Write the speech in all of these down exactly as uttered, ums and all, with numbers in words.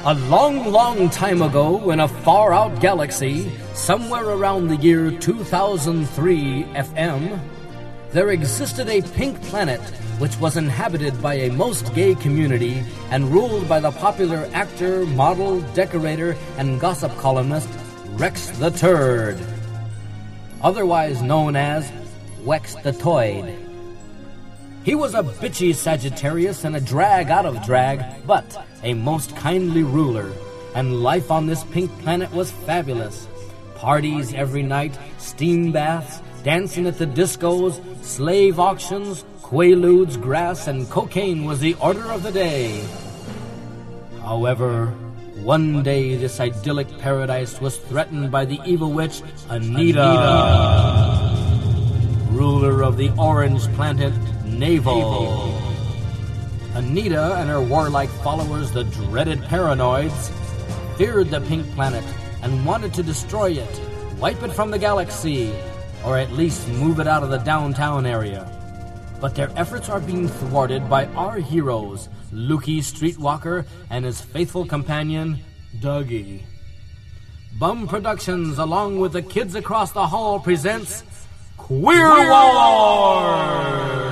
A long, long time ago, in a far-out galaxy, somewhere around the year two thousand three F M, there existed a pink planet which was inhabited by a most gay community and ruled by the popular actor, model, decorator, and gossip columnist Rex the Turd, otherwise known as Wex the Toid. He was a bitchy Sagittarius and a drag out of drag, but a most kindly ruler, and life on this pink planet was fabulous. Parties every night, steam baths, dancing at the discos, slave auctions, quaaludes, grass, and cocaine was the order of the day. However, one day this idyllic paradise was threatened by the evil witch Anita, Anita. ruler of the orange planet Navel. Anita and her warlike followers, the dreaded Paranoids, feared the pink planet and wanted to destroy it, wipe it from the galaxy, or at least move it out of the downtown area. But their efforts are being thwarted by our heroes, Lukey Streetwalker and his faithful companion, Dougie. Bum Productions, along with the Kids Across the Hall, presents Queer War!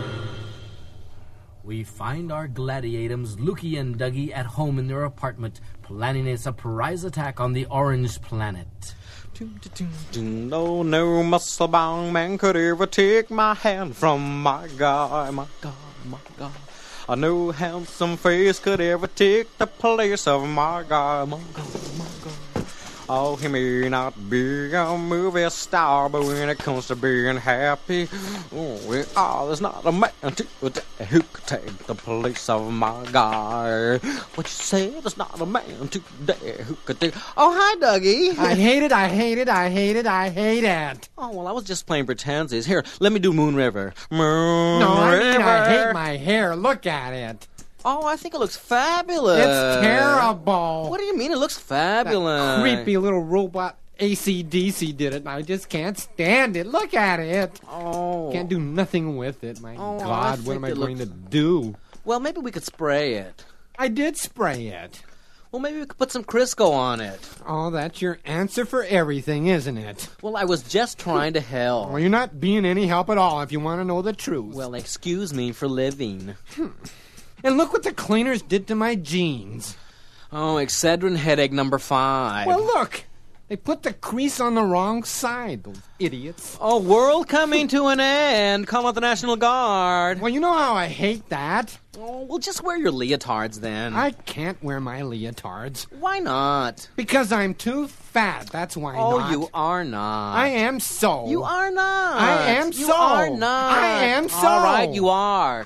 We find our gladiators, Lukey and Dougie, at home in their apartment, planning a surprise attack on the Orange Planet. No, no muscle-bound man could ever take my hand from my God, my God, my God. No handsome face could ever take the place of my God, my God, my God. Oh, he may not be a movie star, but when it comes to being happy, oh, we are, there's not a man to, who could take the place of my guy. What you say? There's not a man today who could take... Oh, hi, Dougie. I hate it, I hate it, I hate it, I hate it. Oh, well, I was just playing pretenses. Here, let me do Moon River. Moon no, I River. mean, I hate my hair. Look at it. Oh, I think it looks fabulous. It's terrible. What do you mean it looks fabulous? That creepy little robot A C D C did it. I just can't stand it. Look at it. Oh. Can't do nothing with it. My oh, God, what am I going looks... to do? Well, maybe we could spray it. I did spray it. Well, maybe we could put some Crisco on it. Oh, that's your answer for everything, isn't it? Well, I was just trying to help. Well, you're not being any help at all if you want to know the truth. Well, excuse me for living. Hmm. And look what the cleaners did to my jeans. Oh, Excedrin headache number five. Well, look. They put the crease on the wrong side, those idiots. Oh, world coming to an end. Call out the National Guard. Well, you know how I hate that. Oh, well, just wear your leotards then. I can't wear my leotards. Why not? Because I'm too fat, that's why oh, not. Oh, you are not. I am so. You are not. I am you so. You are not. I am so. All right, you are.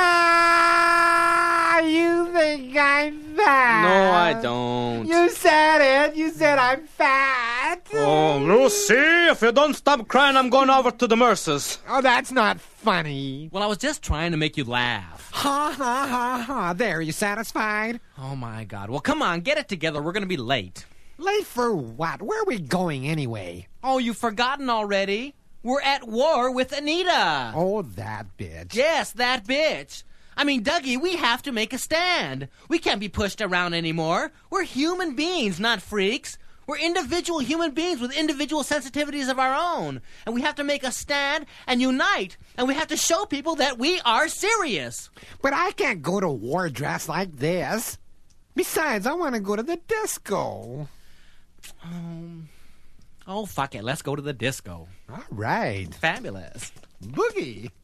Ah, you think I'm fat. No, I don't. You said it. You said I'm fat. Oh, Lucy, if you don't stop crying, I'm going over to the Mercers. Oh, that's not funny. Well, I was just trying to make you laugh. Ha, ha, ha, ha. There, you satisfied? Oh, my God. Well, come on, get it together. We're going to be late. Late for what? Where are we going anyway? Oh, you've forgotten already? We're at war with Anita. Oh, that bitch. Yes, that bitch. I mean, Dougie, we have to make a stand. We can't be pushed around anymore. We're human beings, not freaks. We're individual human beings with individual sensitivities of our own. And we have to make a stand and unite. And we have to show people that we are serious. But I can't go to war dressed like this. Besides, I want to go to the disco. Um, oh, fuck it. Let's go to the disco. All right. Fabulous. Boogie.